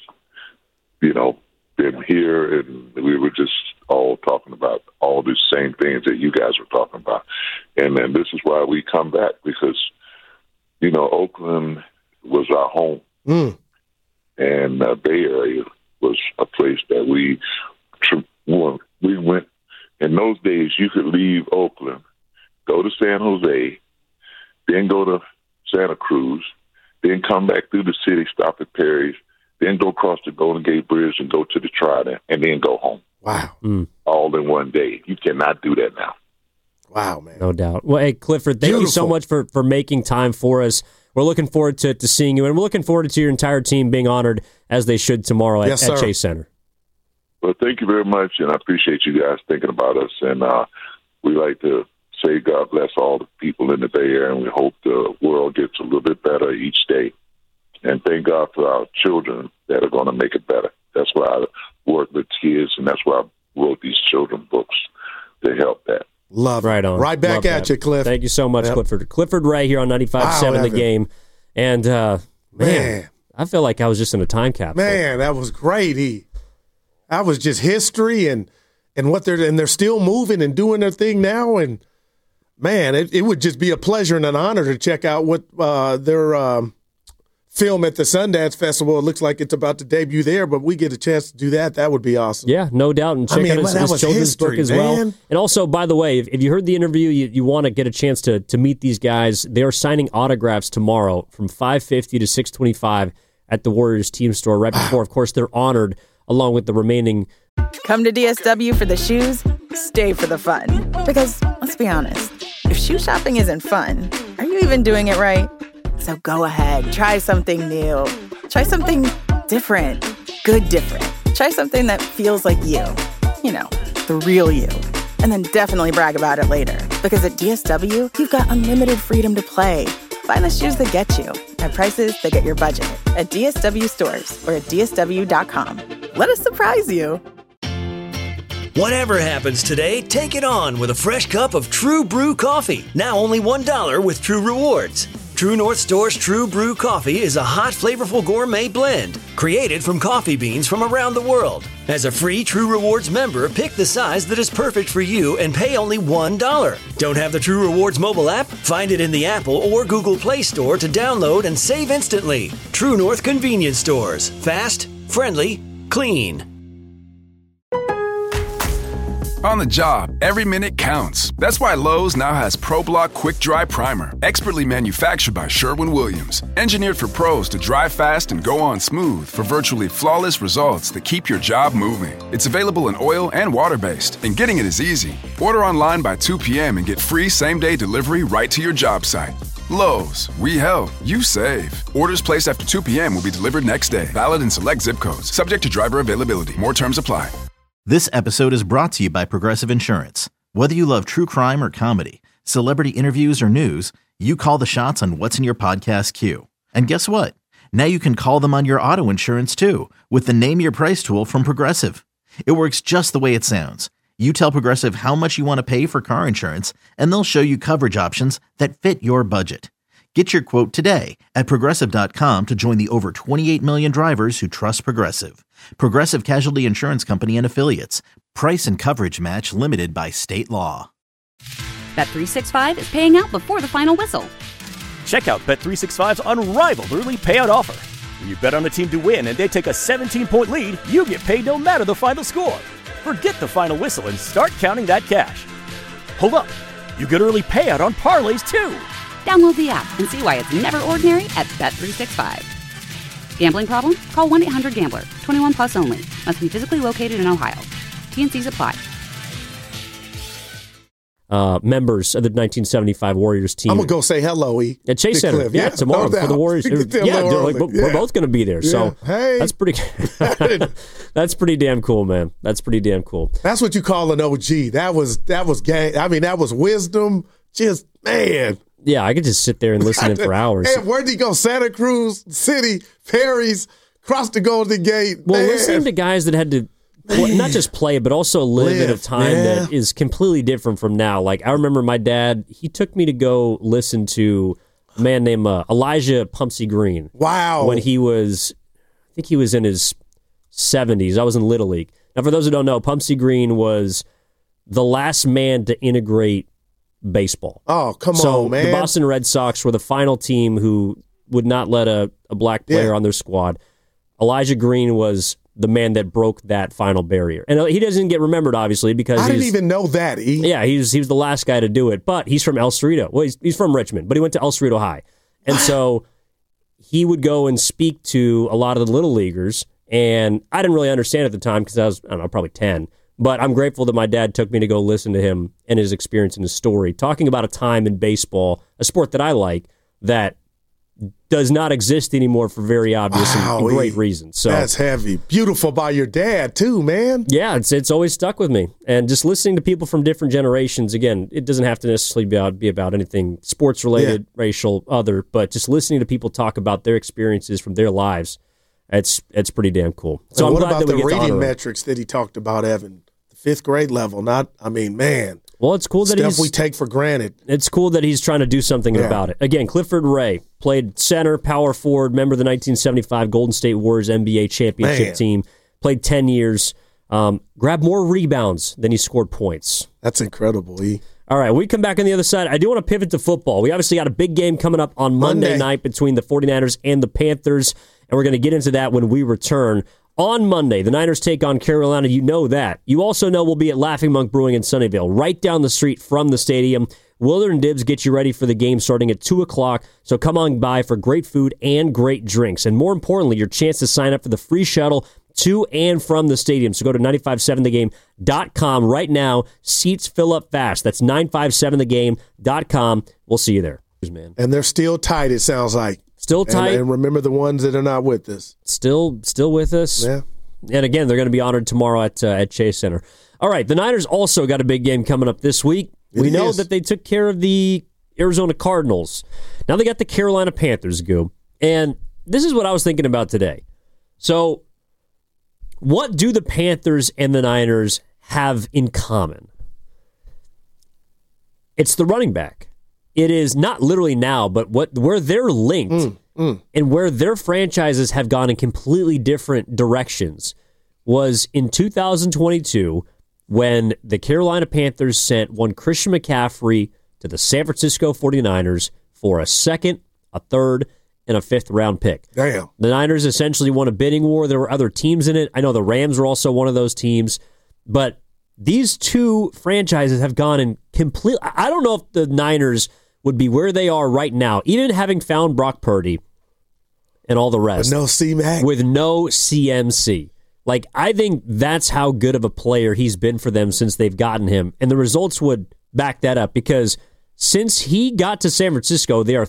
been here, and we were just all talking about all the same things that you guys were talking about. And then this is why we come back, because Oakland was our home, and Bay Area was a place that we went. In those days, you could leave Oakland, go to San Jose, then go to Santa Cruz, then come back through the city, stop at Perry's, then go across the Golden Gate Bridge and go to the Trident, and then go home. Wow. All in one day. You cannot do that now. Wow, man. No doubt. Well, hey, Clifford, thank you so much for making time for us. We're looking forward to seeing you, and we're looking forward to your entire team being honored, as they should, tomorrow at Chase Center. Well, thank you very much, and I appreciate you guys thinking about us. And we like to say God bless all the people in the Bay Area, and we hope the world gets a little bit better each day. And thank God for our children that are going to make it better. That's why I work with kids, and that's why I wrote these children books to help that. Love right on. Right back at you, Cliff. Thank you so much, Clifford. Clifford Ray here on 95.7 The Game. And, man, I feel like I was just in a time capsule. Man, that was great. That was just history and what they're still moving and doing their thing now. And, man, it would just be a pleasure and an honor to check out what their film at the Sundance Festival. It looks like it's about to debut there, but we get a chance to do that. That would be awesome. Yeah, no doubt. And check out his children's book as well. And also, by the way, if you heard the interview, you want to get a chance to meet these guys. They are signing autographs tomorrow from 5:50 to 6:25 at the Warriors team store right before, of course, they're honored along with the remaining. Come to DSW for the shoes, stay for the fun. Because, let's be honest, if shoe shopping isn't fun, are you even doing it right? So go ahead, try something new. Try something different. Good different. Try something that feels like you. You know, the real you. And then definitely brag about it later. Because at DSW, you've got unlimited freedom to play. Find the shoes that get you at prices that get your budget at DSW stores or at DSW.com. Let us surprise you. Whatever happens today, take it on with a fresh cup of True Brew coffee. Now only $1 with True Rewards. True North Store's True Brew coffee is a hot, flavorful gourmet blend created from coffee beans from around the world. As a free True Rewards member, pick the size that is perfect for you and pay only $1. Don't have the True Rewards mobile app? Find it in the Apple or Google Play Store to download and save instantly. True North Convenience Stores. Fast, friendly, clean. On the job, every minute counts. That's why Lowe's now has ProBlock Quick Dry Primer, expertly manufactured by Sherwin-Williams. Engineered for pros to dry fast and go on smooth for virtually flawless results that keep your job moving. It's available in oil and water-based, and getting it is easy. Order online by 2 p.m. and get free same-day delivery right to your job site. Lowe's, we help, you save. Orders placed after 2 p.m. will be delivered next day. Valid in select zip codes. Subject to driver availability. More terms apply. This episode is brought to you by Progressive Insurance. Whether you love true crime or comedy, celebrity interviews or news, you call the shots on what's in your podcast queue. And guess what? Now you can call them on your auto insurance too with the Name Your Price tool from Progressive. It works just the way it sounds. You tell Progressive how much you want to pay for car insurance, and they'll show you coverage options that fit your budget. Get your quote today at Progressive.com to join the over 28 million drivers who trust Progressive. Progressive Casualty Insurance Company and Affiliates. Price and coverage match limited by state law. Bet365 is paying out before the final whistle. Check out Bet365's unrivaled early payout offer. When you bet on a team to win and they take a 17-point lead, you get paid no matter the final score. Forget the final whistle and start counting that cash. Hold up. You get early payout on parlays too. Download the app and see why it's never ordinary at Bet365. Gambling problem? Call 1-800-GAMBLER. 21 plus only. Must be physically located in Ohio. T&Cs apply. Members of the 1975 Warriors team. I'm going to go say hello, E. At Chase Center. Cliff. Yeah, tomorrow for the Warriors. We're both going to be there. So hey. That's pretty That's pretty damn cool, man. That's pretty damn cool. That's what you call an OG. That was gang. I mean, that was wisdom. Just, man. Yeah, I could just sit there and listen in for hours. Hey, where'd he go? Santa Cruz City, Perry's, cross the Golden Gate. Well, listening to guys that had to not just play, but also live in a time that is completely different from now. Like, I remember my dad, he took me to go listen to a man named Elijah Pumpsie Green. Wow. When he was, I think he was in his 70s. I was in Little League. Now, for those who don't know, Pumpsie Green was the last man to integrate baseball. Oh, come on, man. The Boston Red Sox were the final team who would not let a black player on their squad. Elijah Green was the man that broke that final barrier. And he doesn't get remembered, obviously, because I didn't even know that. Yeah, he was the last guy to do it, but he's from El Cerrito. Well, he's from Richmond, but he went to El Cerrito High. And so he would go and speak to a lot of the little leaguers, and I didn't really understand at the time because I was, I don't know, probably 10. But I'm grateful that my dad took me to go listen to him and his experience and his story, talking about a time in baseball, a sport that I like, that does not exist anymore for very obvious and great reasons. So that's heavy. Beautiful by your dad, too, man. Yeah, it's always stuck with me. And just listening to people from different generations, again, it doesn't have to necessarily be about anything sports-related, racial, other, but just listening to people talk about their experiences from their lives, it's pretty damn cool. So and I'm what glad about that we the get to reading honor him. metrics that he talked about, Evan? The 5th grade level, man. Well, it's cool that stuff we take for granted. It's cool that he's trying to do something about it. Again, Clifford Ray played center, power forward, member of the 1975 Golden State Warriors NBA championship team, played 10 years, grabbed more rebounds than he scored points. That's incredible, E. All right, we come back on the other side. I do want to pivot to football. We obviously got a big game coming up on Monday night between the 49ers and the Panthers, and we're going to get into that when we return. On Monday, the Niners take on Carolina. You know that. You also know we'll be at Laughing Monk Brewing in Sunnyvale, right down the street from the stadium. Willard and Dibs get you ready for the game starting at 2 o'clock, so come on by for great food and great drinks. And more importantly, your chance to sign up for the free shuttle to and from the stadium. So go to 957thegame.com right now. Seats fill up fast. That's 957thegame.com. We'll see you there. Man. And they're still tight, it sounds like. Still tight. And remember the ones that are not with us. Still with us. Yeah. And again, they're going to be honored tomorrow at Chase Center. All right, the Niners also got a big game coming up this week. We know that they took care of the Arizona Cardinals. Now they got the Carolina Panthers, Goob. And this is what I was thinking about today. So, what do the Panthers and the Niners have in common? It's the running back. It is not literally now, but where they're linked and where their franchises have gone in completely different directions was in 2022 when the Carolina Panthers sent one Christian McCaffrey to the San Francisco 49ers for a second, a third, and a fifth round pick. Damn. The Niners essentially won a bidding war. There were other teams in it. I know the Rams were also one of those teams. But these two franchises have gone in complete. I don't know if the Niners would be where they are right now, even having found Brock Purdy and all the rest. With no C-Mac. With no CMC. Like, I think that's how good of a player he's been for them since they've gotten him. And the results would back that up because since he got to San Francisco, they are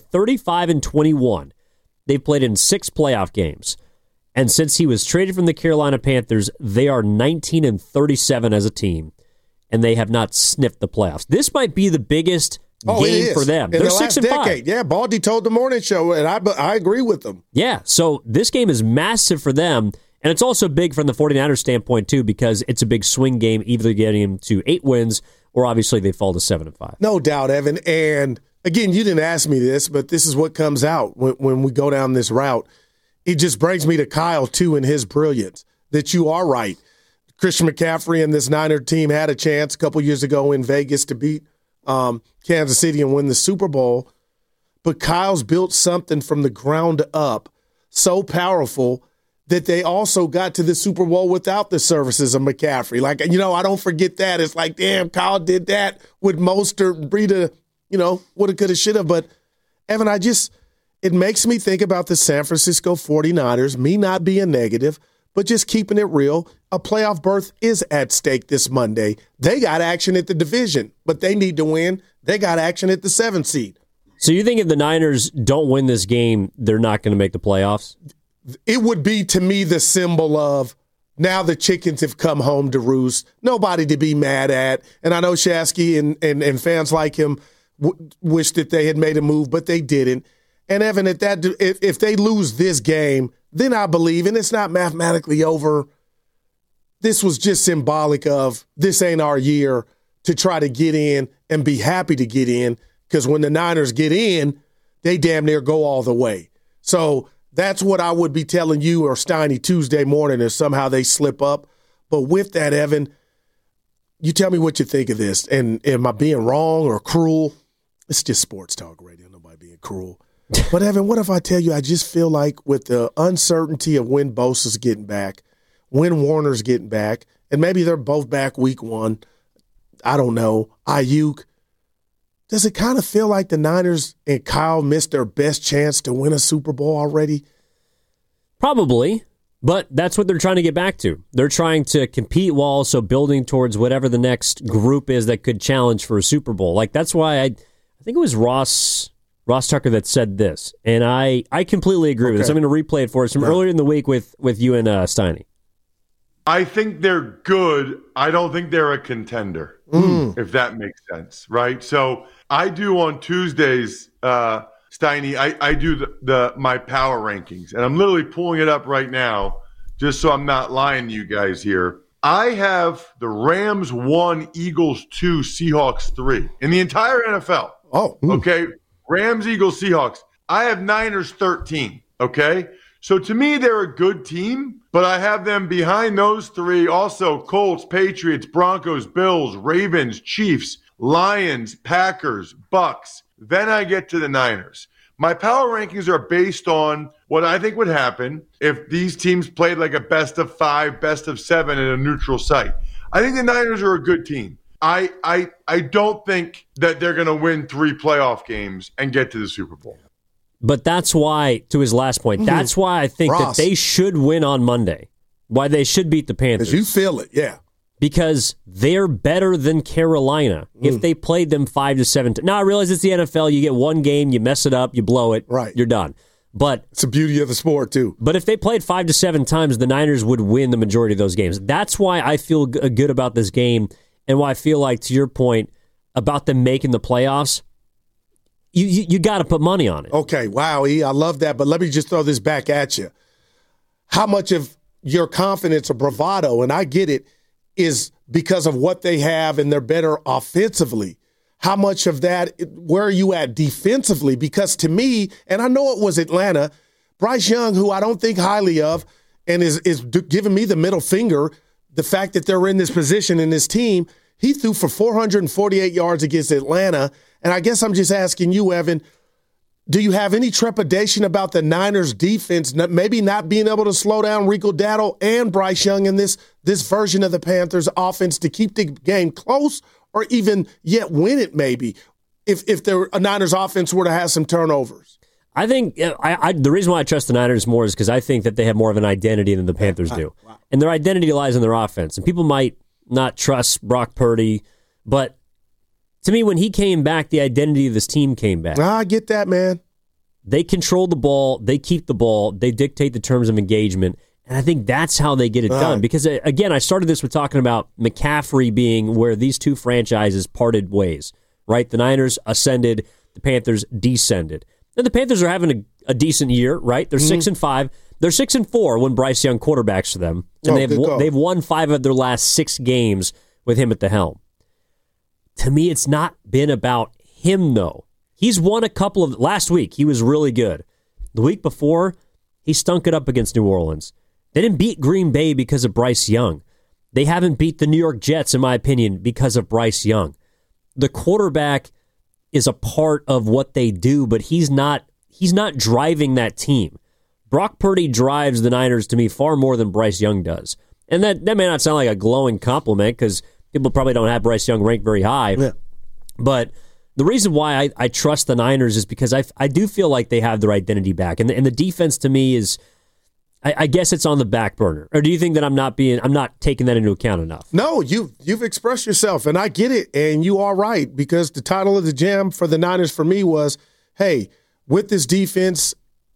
35-21. They've played in 6 playoff games. And since he was traded from the Carolina Panthers, they are 19-37 as a team. And they have not sniffed the playoffs. This might be the biggest game for them. In They're the 6-5. Yeah, Baldy told the morning show, and I agree with them. Yeah, so this game is massive for them. And it's also big from the 49ers standpoint, too, because it's a big swing game, either getting them to 8 wins or obviously they fall to 7-5. No doubt, Evan. And again, you didn't ask me this, but this is what comes out when we go down this route. It just brings me to Kyle, too, and his brilliance, that you are right. Christian McCaffrey and this Niner team had a chance a couple years ago in Vegas to beat Kansas City and win the Super Bowl. But Kyle's built something from the ground up so powerful that they also got to the Super Bowl without the services of McCaffrey. Like, I don't forget that. It's like, damn, Kyle did that with Mostert, Breida, woulda, coulda, shoulda. But, Evan, it makes me think about the San Francisco 49ers, me not being negative, but just keeping it real. A playoff berth is at stake this Monday. They got action at the division, but they need to win. They got action at the 7th seed. So you think if the Niners don't win this game, they're not going to make the playoffs? It would be, to me, the symbol of now the chickens have come home to roost. Nobody to be mad at. And I know Shasky and fans like him wish that they had made a move, but they didn't. And, Evan, if they lose this game, then I believe, and it's not mathematically over, this was just symbolic of this ain't our year to try to get in and be happy to get in, because when the Niners get in, they damn near go all the way. So that's what I would be telling you or Steiny Tuesday morning if somehow they slip up. But with that, Evan, you tell me what you think of this. And am I being wrong or cruel? It's just sports talk radio, nobody being cruel. But, Evan, what if I tell you I just feel like with the uncertainty of when Bosa's getting back, when Warner's getting back, and maybe they're both back week 1, I don't know, Ayuk, does it kind of feel like the Niners and Kyle missed their best chance to win a Super Bowl already? Probably, but that's what they're trying to get back to. They're trying to compete while also building towards whatever the next group is that could challenge for a Super Bowl. Like, that's why I think it was Ross Tucker that said this, and I completely agree with this. I'm going to replay it for us from earlier in the week with you and Steiny. I think they're good. I don't think they're a contender, if that makes sense, right? So I do on Tuesdays, Steiny, I do my power rankings, and I'm literally pulling it up right now just so I'm not lying to you guys here. I have the Rams 1, Eagles 2, Seahawks 3 in the entire NFL. Okay. Rams, Eagles, Seahawks. I have Niners 13, okay? So to me, they're a good team, but I have them behind those 3. Also, Colts, Patriots, Broncos, Bills, Ravens, Chiefs, Lions, Packers, Bucks. Then I get to the Niners. My power rankings are based on what I think would happen if these teams played like a best of 5, best of 7 at a neutral site. I think the Niners are a good team. I don't think that they're going to win 3 playoff games and get to the Super Bowl. But that's why, to his last point, that's why I think that they should win on Monday. Why they should beat the Panthers. Because you feel it, yeah. because they're better than Carolina if they played them 5 to 7 times. Now, I realize it's the NFL. You get one game, you mess it up, you blow it, you're done. But it's the beauty of the sport, too. But if they played 5 to 7 times, the Niners would win the majority of those games. That's why I feel good about this game and why I feel like, to your point, about them making the playoffs, you got to put money on it. Okay, wow, E, I love that. But let me just throw this back at you. How much of your confidence or bravado, and I get it, is because of what they have and they're better offensively? How much of that, where are you at defensively? Because to me, and I know it was Atlanta, Bryce Young, who I don't think highly of, and is giving me the middle finger, the fact that they're in this position in this team, he threw for 448 yards against Atlanta. And I guess I'm just asking you, Evan, do you have any trepidation about the Niners defense maybe not being able to slow down Rico Dowdle and Bryce Young in this version of the Panthers offense to keep the game close or even yet win it maybe if the Niners offense were to have some turnovers? I think the reason why I trust the Niners more is because I think that they have more of an identity than the Panthers do. Wow. And their identity lies in their offense. And people might not trust Brock Purdy, but to me, when he came back, the identity of this team came back. I get that, man. They control the ball. They keep the ball. They dictate the terms of engagement. And I think that's how they get it done. Because, again, I started this with talking about McCaffrey being where these two franchises parted ways, right? The Niners ascended. The Panthers descended. And the Panthers are having a decent year, right? They're 6-5. They're 6-4 when Bryce Young quarterbacks for them. And they've won 5 of their last 6 games with him at the helm. To me, it's not been about him, though. He's won a couple of... Last week, he was really good. The week before, he stunk it up against New Orleans. They didn't beat Green Bay because of Bryce Young. They haven't beat the New York Jets, in my opinion, because of Bryce Young. The quarterback is a part of what they do, but he's not driving that team. Brock Purdy drives the Niners, to me, far more than Bryce Young does. And that may not sound like a glowing compliment because people probably don't have Bryce Young ranked very high. Yeah. But the reason why I trust the Niners is because I do feel like they have their identity back. And the defense, to me, is... I guess it's on the back burner. Or do you think that I'm not taking that into account enough? No, you've expressed yourself, and I get it, and you are right, because the title of the jam for the Niners for me was, hey, with this defense,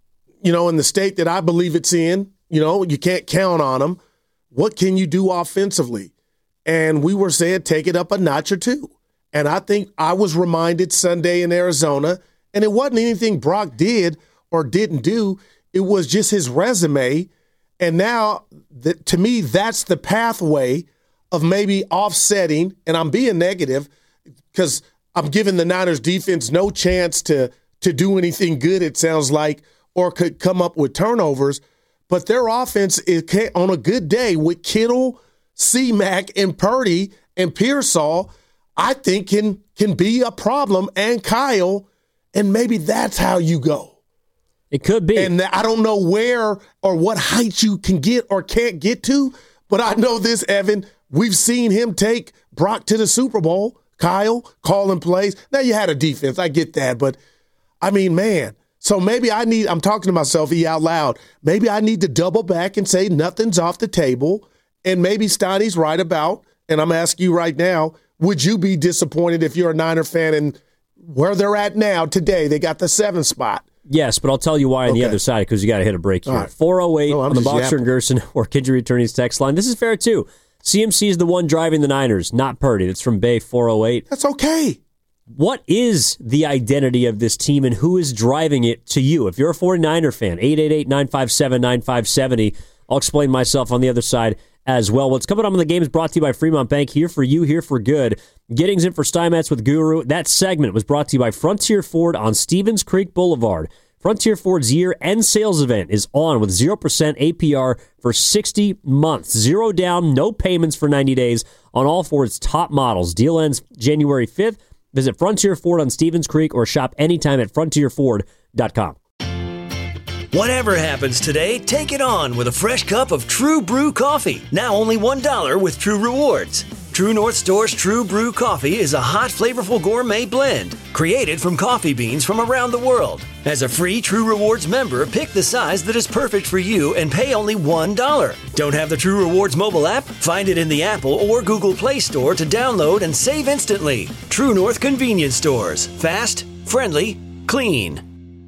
in the state that I believe it's in, you can't count on them. What can you do offensively? And we were saying take it up a notch or two. And I think I was reminded Sunday in Arizona, and it wasn't anything Brock did or didn't do. It was just his resume, and now, to me, that's the pathway of maybe offsetting, and I'm being negative because I'm giving the Niners defense no chance to do anything good, it sounds like, or could come up with turnovers, but their offense is on a good day with Kittle, C-Mac, and Purdy, and Pearsall, I think can be a problem, and Kyle, and maybe that's how you go. It could be. And I don't know where or what height you can get or can't get to, but I know this, Evan. We've seen him take Brock to the Super Bowl. Kyle, calling plays. Now, you had a defense. I get that. But, I mean, man. So maybe I'm talking to myself out loud. Maybe I need to double back and say nothing's off the table. And maybe Steiny's right about, and I'm asking you right now, would you be disappointed if you're a Niner fan and where they're at now today, they got the 7th spot? Yes, but I'll tell you why on the other side, because you got to hit a break here. Right. 408 on the Boxer and Gerson or Kidry Attorneys text line. This is fair, too. CMC is the one driving the Niners, not Purdy. That's from Bay 408. That's okay. What is the identity of this team, and who is driving it to you? If you're a 49er fan, 888-957-9570. I'll explain myself on the other side as well. What's coming up on the game is brought to you by Fremont Bank. Here for you, here for good. Gettings in for Steinmetz with Guru. That segment was brought to you by Frontier Ford on Stevens Creek Boulevard. Frontier Ford's year-end sales event is on with 0% APR for 60 months. 0 down, no payments for 90 days on all Ford's top models. Deal ends January 5th. Visit Frontier Ford on Stevens Creek or shop anytime at frontierford.com. Whatever happens today, take it on with a fresh cup of True Brew coffee. Now only $1 with True Rewards. True North Store's True Brew coffee is a hot, flavorful gourmet blend. created from coffee beans from around the world. As a free True Rewards member, pick the size that is perfect for you and pay only $1. Don't have the True Rewards mobile app? Find it in the Apple or Google Play Store to download and save instantly. True North Convenience Stores. Fast, friendly, clean.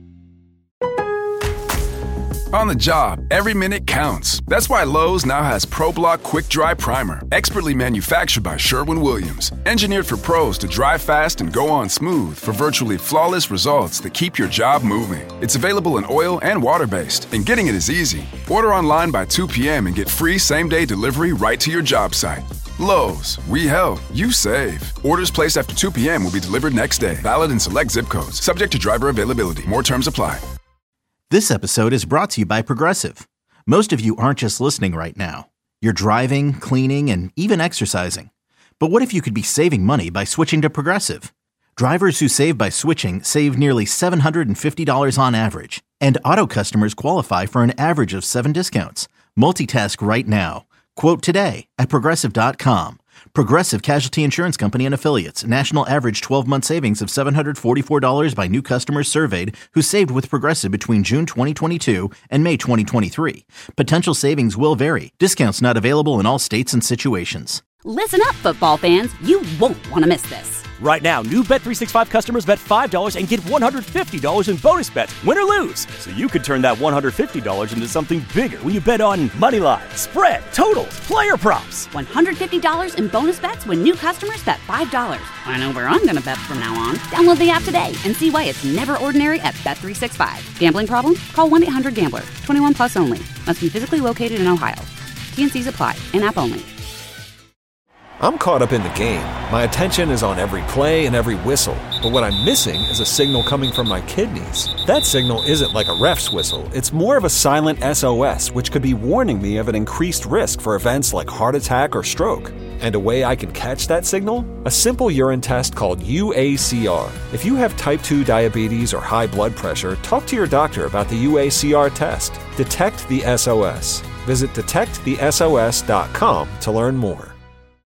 On the job, every minute counts. That's why Lowe's now has ProBlock Quick Dry Primer, expertly manufactured by Sherwin-Williams. Engineered for pros to dry fast and go on smooth for virtually flawless results that keep your job moving. It's available in oil and water-based, and getting it is easy. Order online by 2 p.m. and get free same-day delivery right to your job site. Lowe's, we help, you save. Orders placed after 2 p.m. will be delivered next day. Valid in select zip codes. Subject to driver availability. More terms apply. This episode is brought to you by Progressive. Most of you aren't just listening right now. You're driving, cleaning, and even exercising. But what if you could be saving money by switching to Progressive? Drivers who save by switching save nearly $750 on average. And auto customers qualify for an average of 7 discounts. Multitask right now. Quote today at Progressive.com. Progressive Casualty Insurance Company and Affiliates. National average 12-month savings of $744 by new customers surveyed who saved with Progressive between June 2022 and May 2023. Potential savings will vary. Discounts not available in all states and situations. Listen up, football fans. You won't want to miss this. Right now, new Bet365 customers bet $5 and get $150 in bonus bets, win or lose. So you could turn that $150 into something bigger when you bet on money line, spread, totals, player props. $150 in bonus bets when new customers bet $5. I know where I'm going to bet from now on. Download the app today and see why it's never ordinary at Bet365. Gambling problem? Call 1-800-GAMBLER. 21 plus only. Must be physically located in Ohio. T&Cs apply. In-app only. I'm caught up in the game. My attention is on every play and every whistle. But what I'm missing is a signal coming from my kidneys. That signal isn't like a ref's whistle. It's more of a silent SOS, which could be warning me of an increased risk for events like heart attack or stroke. And a way I can catch that signal? A simple urine test called UACR. If you have type 2 diabetes or high blood pressure, talk to your doctor about the UACR test. Detect the SOS. Visit detectthesos.com to learn more.